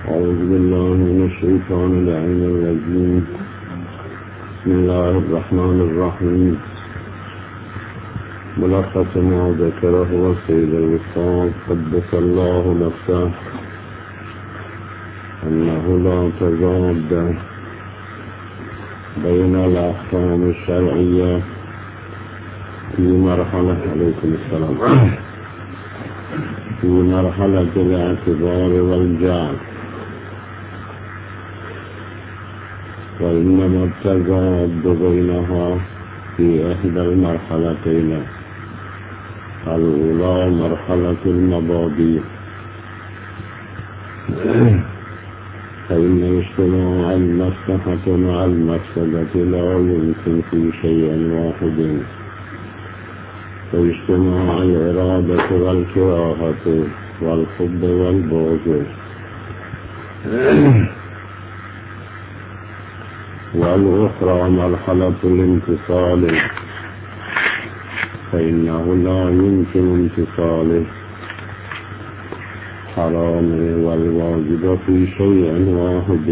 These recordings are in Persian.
أعوذ بالله من الشيطان اللعين الرجيم. بسم الله الرحمن الرحيم. ملخص ما ذكره السيد الوصال قدس الله نفسه أنه لا تضاد بين الأحكام الشرعية في مرحلة عليكم السلام في مرحلة الاعتبار والجعل، وإنما التضاد بينها في إحدى المرحلتين الأولى مرحلة المبادئ، فإن اجتماع المصلحة مع المفسدة لا يمكن في شيء واحد، فاجتماع الإرادة والكراهة والحب والبغض، والأخرى مرحلة الانفصال، فإنه لا يمكن انفصال حرام والواجب في شيء واحد،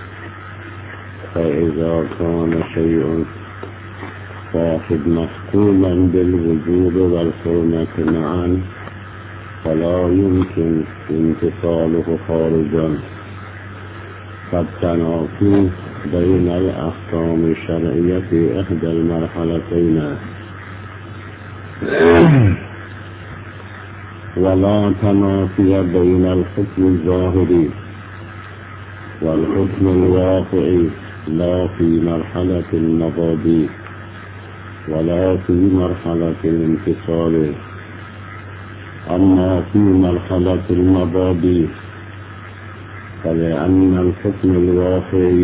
فإذا كان شيء واحد محكوما بالوجوب والحرمة معا فلا يمكن انفصاله خارجا، فالتنافي بين الأحكام الشرعية في إحدى المرحلتين ولا تنافي بين الحكم الظاهري والحكم الواقعي، لا في مرحلة المبادئ ولا في مرحلة الانفصال. أما في مرحلة المبادئ فلأن الحكم الواقعي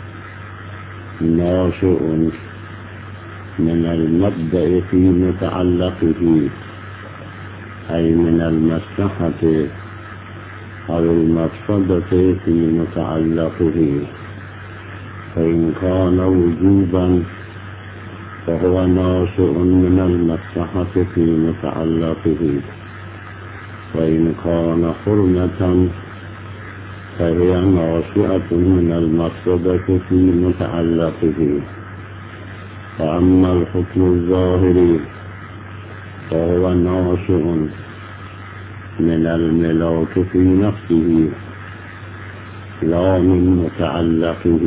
ناشئ من المبدأ في متعلقه، أي من المصلحة أو المفسدة في متعلقه، فإن كان وجوبا فهو ناشئ من المصلحة في متعلقه، وإن كان حرمة فهي ناشئة من المفسدة في متعلقه. فأما الحكم الظاهري فهو ناشئ من الملاك في نفسه لا من متعلقه،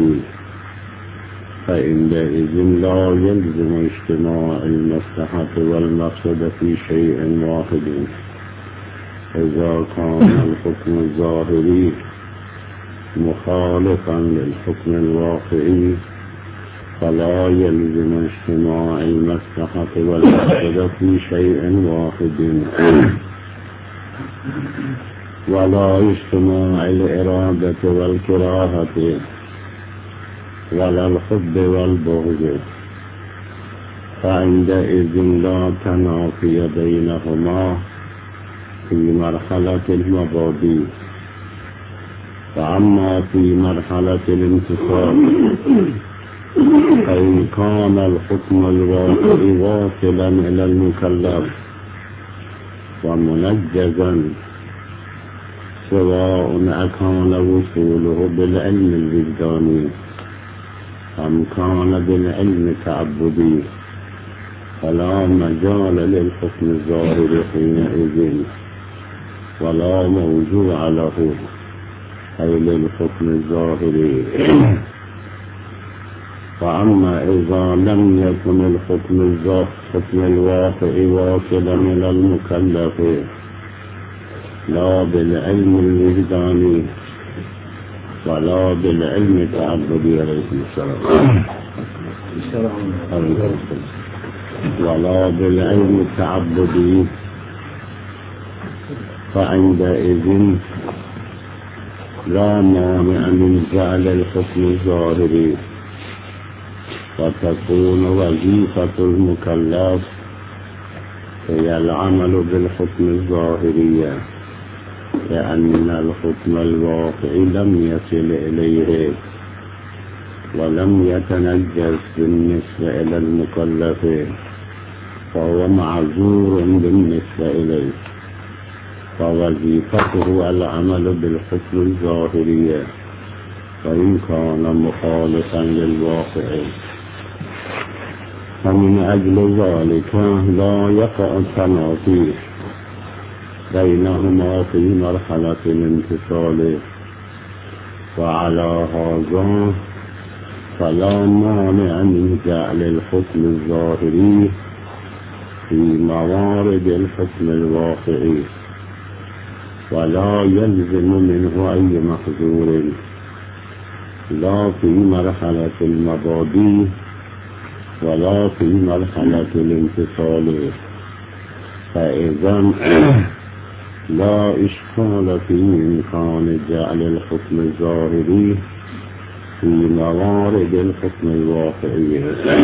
فإنئذ لا يلزم اجتماع المصلحة والمفسدة في شيء واحد. إذا كان الحكم الظاهري مخالفا للحكم الواقعي فلا يلزم اجتماع المصلحة والمفسدة في شيء واحد، ولا اجتماع الإرادة والكراهة ولا الحب والبغض، فعندئذ لا تنافي بينهما في مرحلة المبادئ. فأما في مرحلة الانفصال فإن كان الحكم الواقعي واصلا إلى المكلف ومنجزا، سواء أكان وصوله بالعلم الوجداني أم كان بالعلم التعبدي، فلا مجال للحكم الظاهر حينئذ ولا موضوع له، أي للحكم الظاهري. فأما إذا لم يكن الحكم الواقعي واصلا إلى المكلف لا بالعلم الوجداني ولا بالعلم التعبدي عليكم السلام ولا بالعلم التعبدي، فعندئذ لا مانع من جعل الحكم الظاهري، وتكون وظيفة المكلف هي العمل بالحكم الظاهري، لأن الحكم الواقعي لم يصل إليه ولم يتنجز بالنسبة إلى المكلف، فهو معذور بالنسبة إليه. فوظيفته العمل بالحكم الظاهري وإن كان مخالفا للواقع، ومن أجل ذلك لا يقع التنافي بينهما في مرحلة الامتثال. وعلى هذا فلا مانع من جعل الحكم الظاهري في موارد الحكم الواقعي، ولا يلزم منه أي محظور لا في مرحلة المبادئ ولا في مرحلة الامتثال. فإذا لا إشكال في إمكان جعل الحكم الظاهري في موارد الحكم الواقعي.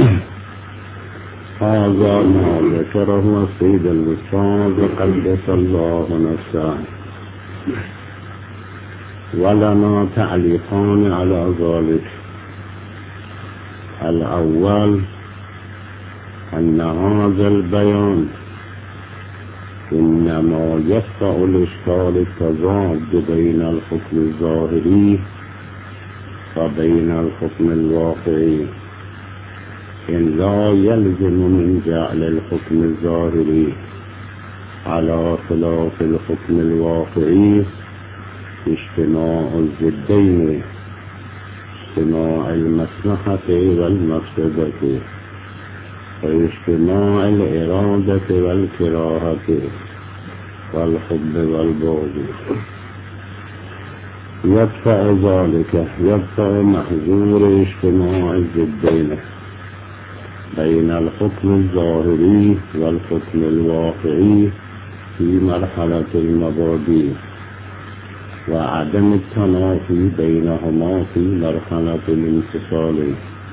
هذا ما ذكره السيد الأستاذ قدس الله نفسه، ولنا تعليقان على ذلك. الأول أن هذا البيان إنما يدفع الإشكال التضاد بين الحكم الظاهري وبين الحكم الواقعي، إن لا يلزم من جعل الحكم الظاهري على خلاف الحكم الواقعي اجتماع الضدين، اجتماع المصلحة والمفسدة، واجتماع الإرادة والكراهة والحب والبغض. يدفع ذلك، يدفع محظور اجتماع الضدين بين الحكم الظاهري والحكم الواقعي في مرحلة المبادئ، وعدم التنافي بينهما في مرحلة الامتثال،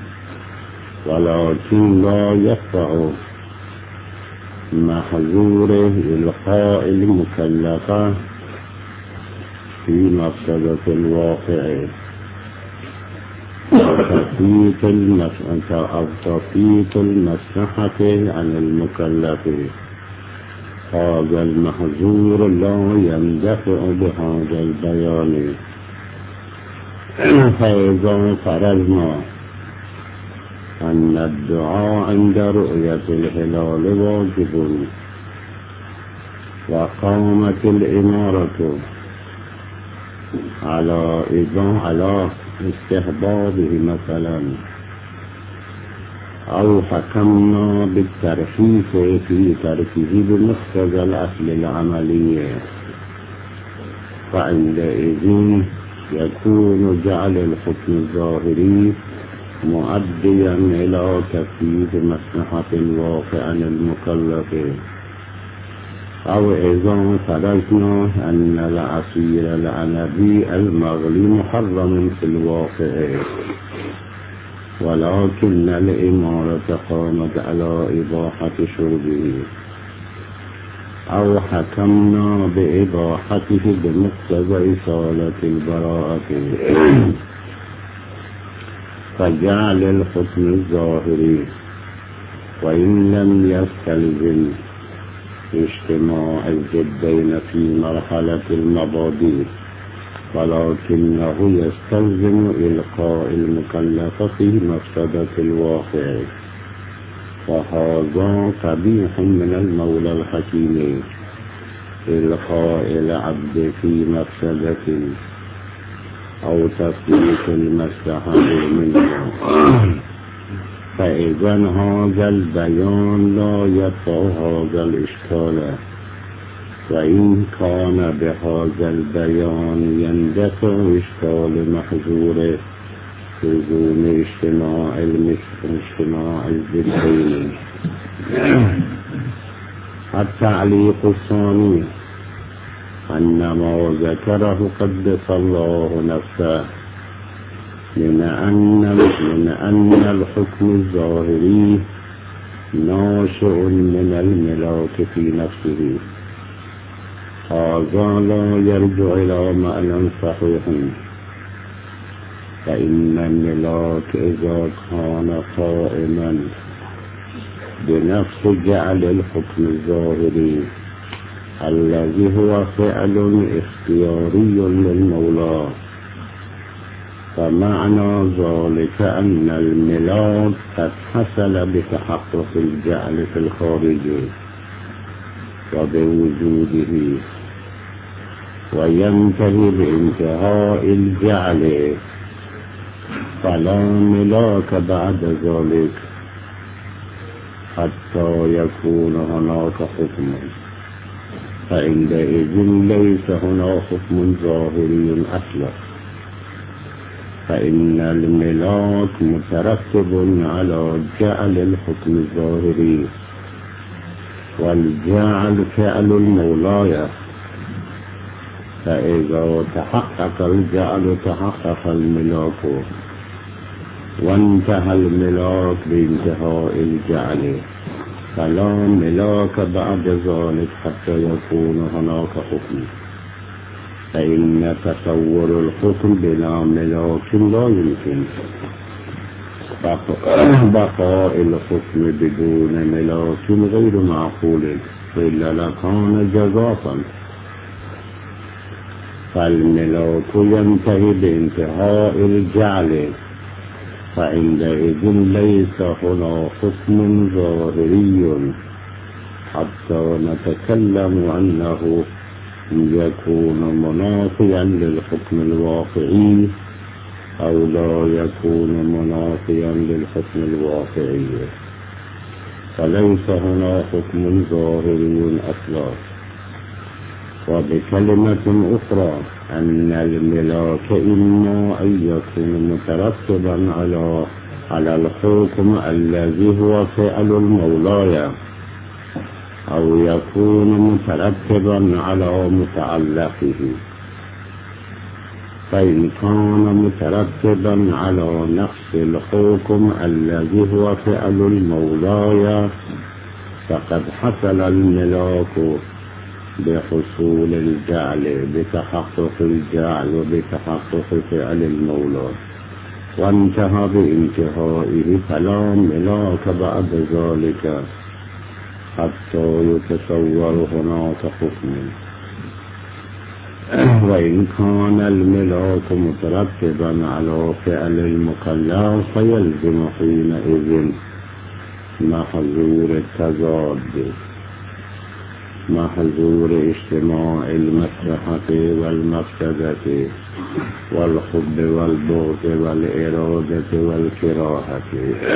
ولكن لا يدفع محظور إلقاء المكلفة في مفسدة الواقع أو تفيت المصلحة عن المكلف. هذا المحظور لا يندفع بهذا البيان. فإذا فرضنا أن الدعاء عند رؤية الهلال واجب، وقامت الإمارة على استحبابه مثلا، أو حكمنا بالترخيص في تركه بمقتضى الأصل العملي، فعندئذ يكون جعل الحكم الظاهري مؤديا إلى تفييد مصلحة الواقع عن المكلف. أو إذا فرضنا أن العصير العنبي المغلي محرم في الواقع، ولكن الإمارة قامت على إباحة شربه، أو حكمنا بإباحته بمقتضى إصالة البراءة، فجعل الحكم الظاهري وإن لم يستلزم اجتماع الضدين في مرحلة المبادئ، ولكنه يستلزم إلقاء المكلف في مفسدة الواقع، وهذا قبيح من المولى الحكيم إلقاء العبد في مفسدة أو تفويت المصلحة منه. فإذا هذا البيان لا يدفع هذا الإشكال، وإن كان بهذا البيان يندفع إشكال محظور لزوم اجتماع الضدين. التعليق الثاني أن ما ذكره قدس الله نفسه من أن الحكم الظاهري ناشئ من الملاك في نفسه، هذا لا يرجع إلى معنى صحيح، فإن الملاك إذا كان قائما بنفس جعل الحكم الظاهري الذي هو فعل اختياري للمولى. فمعنى ذلك أن الملاك قد حصل بتحقق الجعل في الخارج وبوجوده، وينتهي بانتهاء الجعل، فلا ملاك بعد ذلك حتى يكون هناك حكم، فعندئذ ليس هناك حكم ظاهري أصلا، فإن الملاك مترتب على جعل الحكم الظاهري، والجعل فعل المولاي، فإذا تحقق الجعل تحقق الملاك، وانتهى الملاك بانتهاء الجعل، فلا ملاك بعد ذلك حتى يكون هناك حكم، فإن تصور الحكم بلا ملاك لا يمكن. بقاء الحكم بدون ملاك غير معقول، إلا لكان جزافا. فالملاك ينتهي بانتهاء الجعل، فعندئذ ليس هنا حكم ظاهري حتى نتكلم أنه يكون منافيا للحكم الواقعي أو لا يكون منافيا للحكم الواقعي، فليس هنا حكم ظاهري أصلا. وبكلمة أخرى أن الملاك إما أن يكون مترتبا على الحكم الذي هو فعل المولاي، أو يكون مترتبا على متعلقه. فإن كان مترتبا على نفس الحكم الذي هو فعل المولاي فقد حصل الملاك بحصول الجعل، بتحقق الجعل وبتحقق فعل المولى، وانتهى بانتهائه، فلا ملاك بعد ذلك حتى يتصور هناك حكم. وإن كان الملاك مترتبا على فعل المكلف فيلزم حينئذ محظور التضاد، محظور اجتماع المصلحة والمفسدة والحب والبغض والإرادة والكراهة.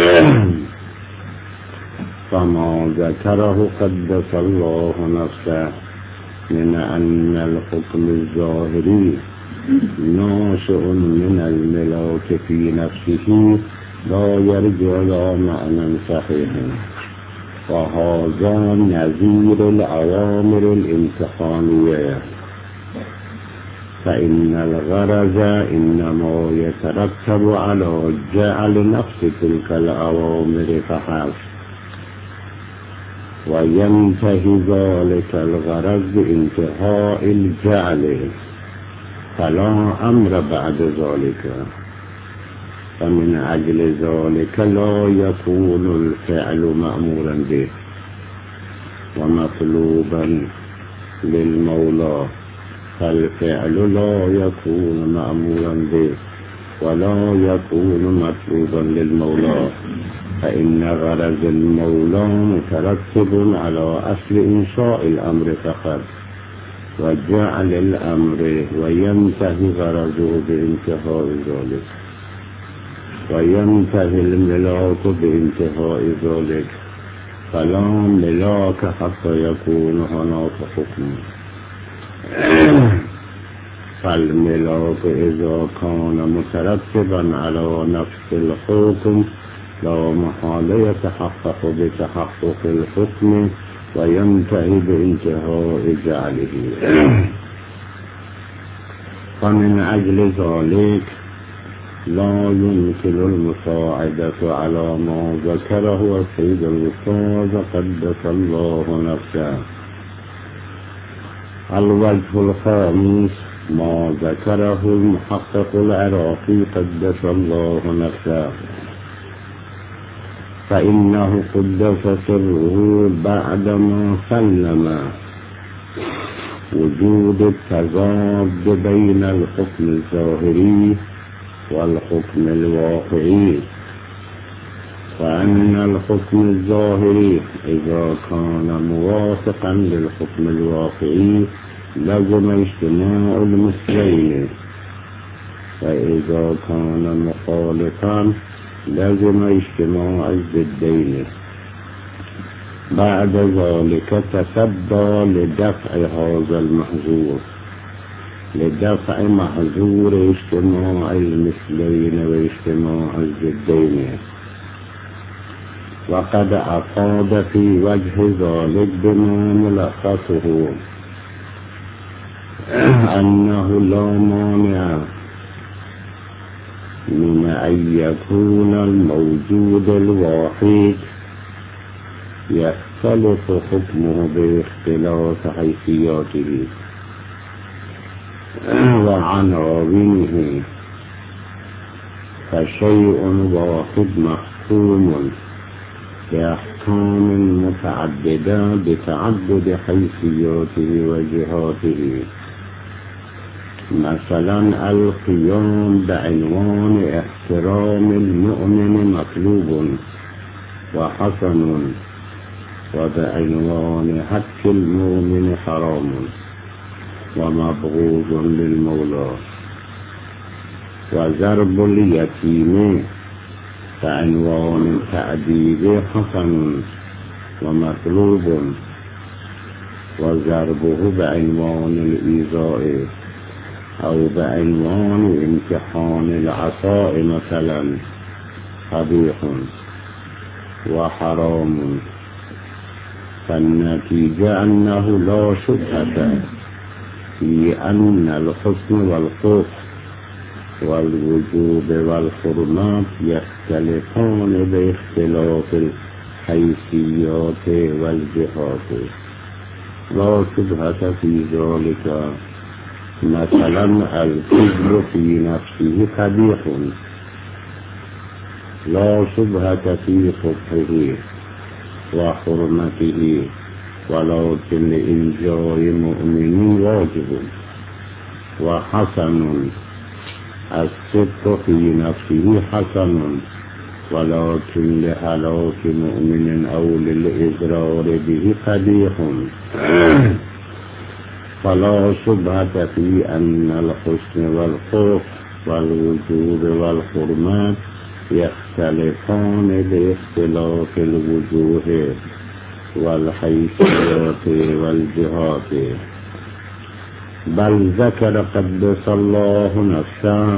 فما ذكره قدس الله نفسه من أن الحكم الظاهري ناشئ من الملاك في نفسه لا يرجع إلى معنى صحيح، وهذا نظير الأوامر الامتحانية، فإن الغرض إنما يترتب على جعل نفس تلك الأوامر فحسب، وينتهي ذلك الغرض بانتهاء الجعل، فلا أمر بعد ذلك. فمن أجل ذلك لا يكون الفعل مأمورا به ومطلوبا للمولى، فالفعل لا يكون مأمورا به ولا يكون مطلوبا للمولى، فإن غرض المولى مترتب على أصل إنشاء الأمر فقط وجعل الأمر، وينتهي غرضه بانتهاء ذلك، وينتهي الملاك بانتهاء ذلك، فلا ملاك حتى يكون هناك حكم. فالملاك إذا كان مترتبا على نفس الحكم لا محال يتحقق بتحقق الحكم وينتهي بانتهاء جعله. فمن أجل ذلك لا يمكن المساعدة على ما ذكره السيد الأستاذ قدس الله نفسه. الوجه الخامس ما ذكره المحقق العراقي قدس الله نفسه، فإنه قدس سره بعدما سلم وجود التضاد بين الحكم الظاهري والحكم الواقعي، فإن الحكم الظاهري إذا كان موافقا للحكم الواقعي لزم اجتماع المثلين، فإذا كان مخالفا لزم اجتماع الضدين. بعد ذلك تصدى لدفع هذا المحظور، لدفع محظور اجتماع المثلين واجتماع الضدين. وقد أفاد في وجه ذلك بما ملخصه أنه لا مانع من أن يكون الموجود الواحد يختلف حكمه باختلاف حيثياته وعناوينه، فشيء واحد محكوم بأحكام متعددة بتعدد حيثياته وجهاته. مثلا القيام بعنوان احترام المؤمن مطلوب وحسن، وبعنوان حق المؤمن حرام ومبغوض للمولى. وضرب اليتيم بعنوان تأديب حسن ومطلوب، وضربه بعنوان الإيذاء أو بعنوان امتحان العطاء مثلا قبيح وحرام. فالنتيجة أنه لا شبهة في أن الحسن والقبح والوجوب والحرمات يختلفان باختلاف الحيثيات والجهات، لا شبهة في ذلك. مثلا الكذب في نفسه قبيح لا شبهة في قبحه وحرمته، ولكن لإنجاء مؤمن واجب. وحسن الصدق في نفسه حسن، ولكن لهلاك مؤمن أو للإضرار به قبيح. فلا شبهة في أن الحسن والقبح والوجوب والحرمات يختلفان باختلاف الوجوه والحيثيات والجهات. بل ذكر قدس الله نفسه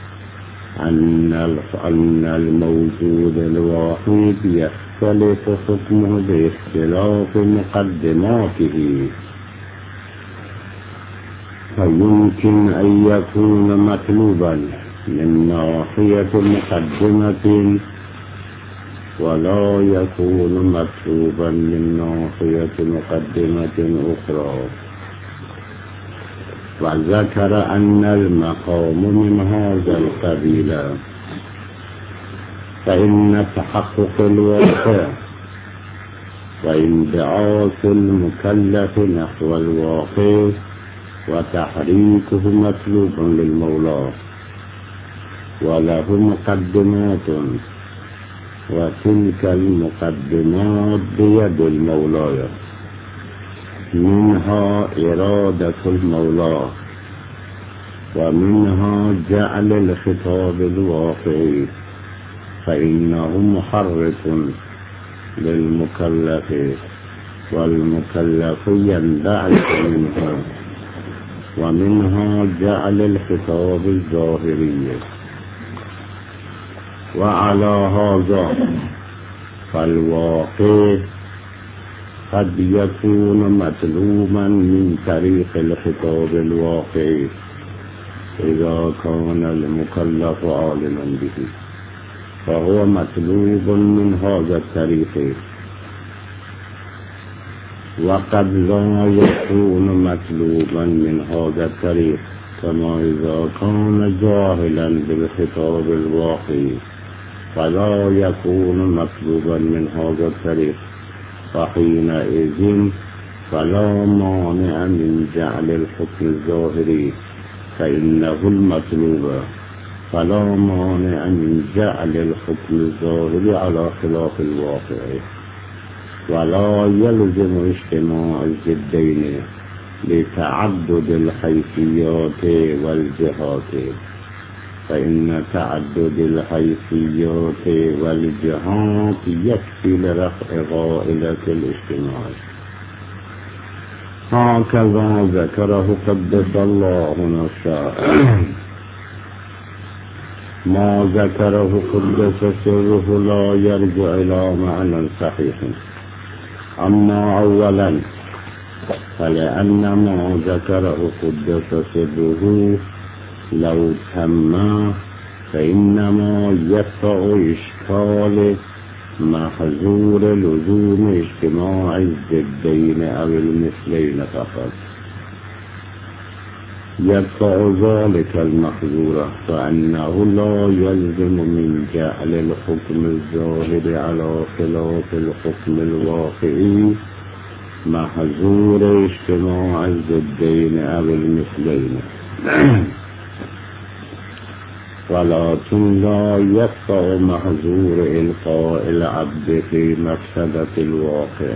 أن الموجود الواحد يختلف حكمه باختلاف مقدماته، فيمكن أن يكون مطلوبا من ناحية مقدمة ولا يكون مطلوبا من ناحية مقدمة أخرى. وذكر أن المقام من هذا القبيل، فإن تحقق الواقع وانبعاث المكلف نحو الواقع وتحريكه مطلوب للمولى، وله مقدمات، وتلك المقدمات بيد المولى، منها إرادة المولى، ومنها جعل الخطاب الواقعي، فإنه محرك للمكلف، والمكلف ينبعث منها. ومنها جعل الخطاب الظاهري. وعلى هذا فالواقع قد يكون مطلوبا من طريق الخطاب الواقعي إذا كان المكلف عالما به، فهو مطلوب من هذا الطريق. وقد لا يكون مطلوبا من هذا الطريق، كما إذا كان جاهلا بالخطاب الواقعي فلا يكون مطلوبا من هذا الطريق، فحينئذ فلا مانع من جعل الحكم الظاهري فإنه المطلوب، فلا مانع من جعل الحكم الظاهري على خلاف الواقع، ولا يلزم اجتماع الضدين لتعدد الحيثيات والجهات، فإن تعدد الحيثيات والجهات يكفي لرفع غائلة الاجتماع. هكذا ذكره قدس الله نفسه. ما ذكره قدس سره لا يرجع إلى معنى صحيح. أما أولا فلأن ما ذكره قدس سره لو تم فإنما يدفع إشكال محظور لزوم اجتماع الضدين أو المثلين فقط، يدفع ذلك المحظور، فأنه لا يلزم من جعل الحكم الظاهر على خلاف الحكم الواقعي محظور اجتماع الضدين أو المثلين، ولكن لا يدفع محظور إلقاء العبد في مفسدة الواقع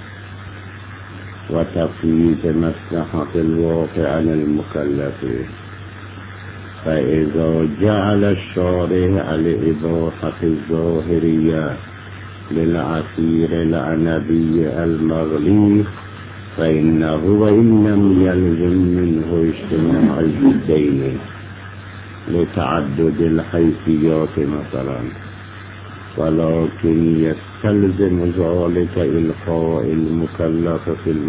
وتفويت مصلحة الواقع عن المكلف. فإذا جعل الشارع الإباحة الظاهرية للعسير العنبي المغلي فإنه وإن لم يلزم منه اجتماع الضدين لتعدد الحيثيات مثلا، ولكن يستلزم ذلك إلقاء المكلف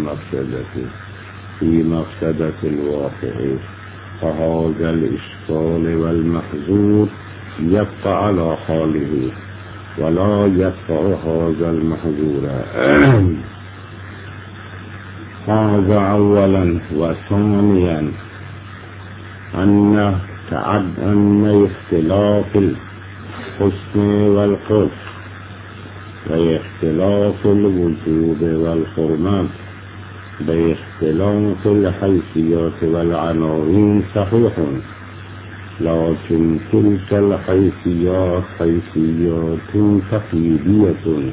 في مفسدة الواقع، فهذا الإشكال والمحظور يبقى على حاله ولا يدفع هذا المحظور. هذا أولا. وثانيا أن اختلاف الحسن والقبح باختلاف الوجوب والحرمات باختلاف الحيثيات والعناوين صحيح، لكن تلك الحيثيات حيثيات تقييدية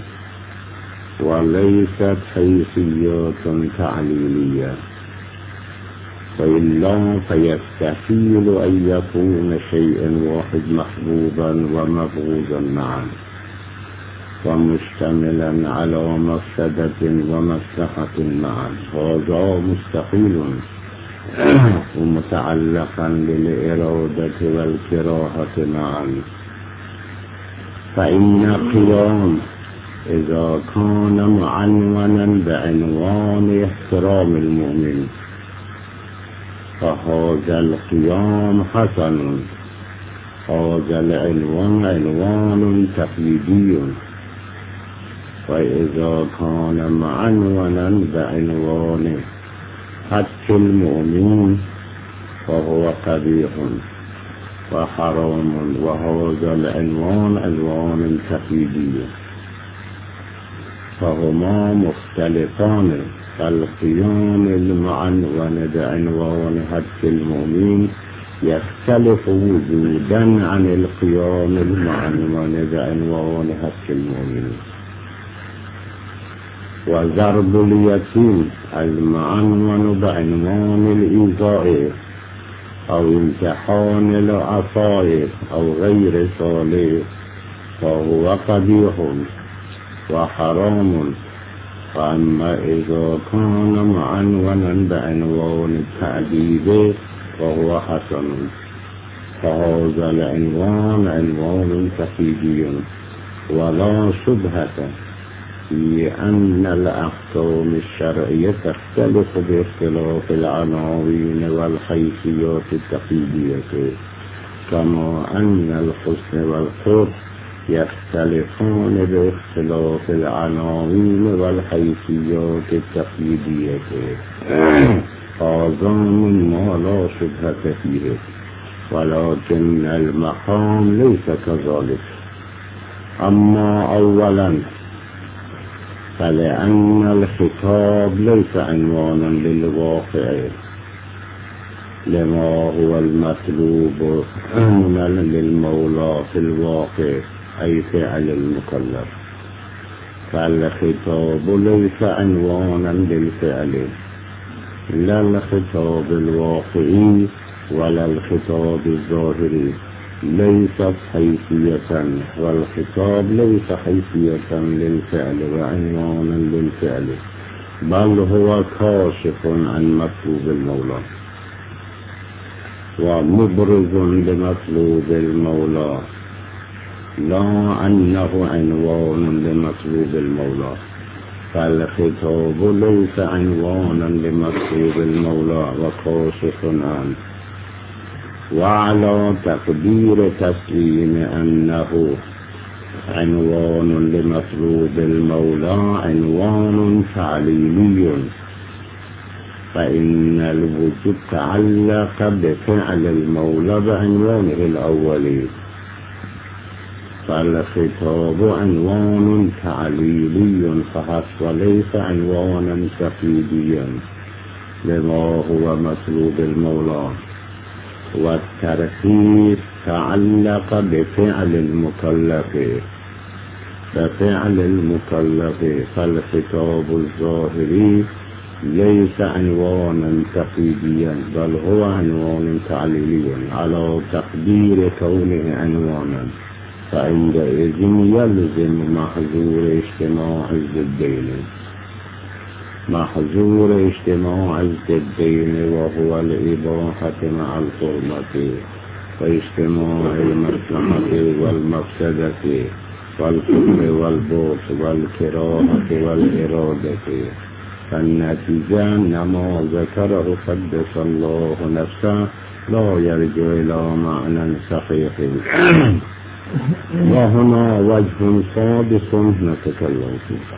وليست حيثيات تعليلية، وإلا فيستحيل أن يكون شيء واحد محبوبا ومبغوضا معا ومشتملا على مفسدة ومصلحة معا، هذا مستحيل ومتعلقا بالإرادة والكراهة معا. فإن قيام إذا كان معنونا بعنوان احترام المؤمن فهذا القيام حسن، هذا العنوان عنوان تقليدي، وإذا كان معنونا بعنوان حق المؤمن فهو قبيح وحرام، وهذا العنوان عنوان تقليدي، فهما مختلفان. فالقيام المعنون بعنوان حق المؤمن يختلف وجودا عن القيام المعنون بعنوان حق المؤمن. وضرب اليتيم المعنون بعنوان الإيذاء أو امتحان العطاء أو غير صالح فهو قبيح وحرام. فأما إذا كان معنونا بعنوان التعذيب فهو حسن، فهذا العنوان عنوان تقليدي، ولا شبهة في أن الأحكام الشرعية تختلف باختلاف العناوين والحيثيات التقليدية، كما أن الحسن والقبح يختلفون باختلاف العناوين والحيثيات التقليدية. هذا مما لا شبهة فيه، ولكن المقام ليس كذلك. أما أولا فلأن الخطاب ليس عنوانا للواقع لما هو المطلوب للمولى في الواقع أي فعل المكلف، فالخطاب ليس عنوانا للفعل، لا الخطاب الواقعي ولا الخطاب الظاهري ليست حيثية، والخطاب ليس حيثية للفعل وعنوانا للفعل، بل هو كاشف عن مطلوب المولى ومبرز لمطلوب المولى، لا أنه عنوان لمطلوب المولى، فالخطاب ليس عنوانا لمطلوب المولى وكاشف عنه. وعلى تقدير تسليم أنه عنوان لمطلوب المولى عنوان تعليلي، فإن الوجود تعلق بفعل المولى بعنوانه الأولي، فالخطاب عنوان تعليلي فحسب وليس عنوانا تقييديا لما هو مطلوب المولى. والترخيص تعلق بفعل المكلف، فالخطاب الظاهري ليس عنوانا تقييديا بل هو عنوان تعليلي على تقدير كونه عنوانا، فعندئذ يلزم محظور اجتماع الضدين وهو الإباحة مع الحرمة، واجتماع المصلحة والمفسدة والكفر والبغض والكراهة والإرادة، فالنتيجة أنما ذكره قدس الله نفسه لا يرجع إلى معنى صحيح. وهنا وجه سادس نتكلم فيه.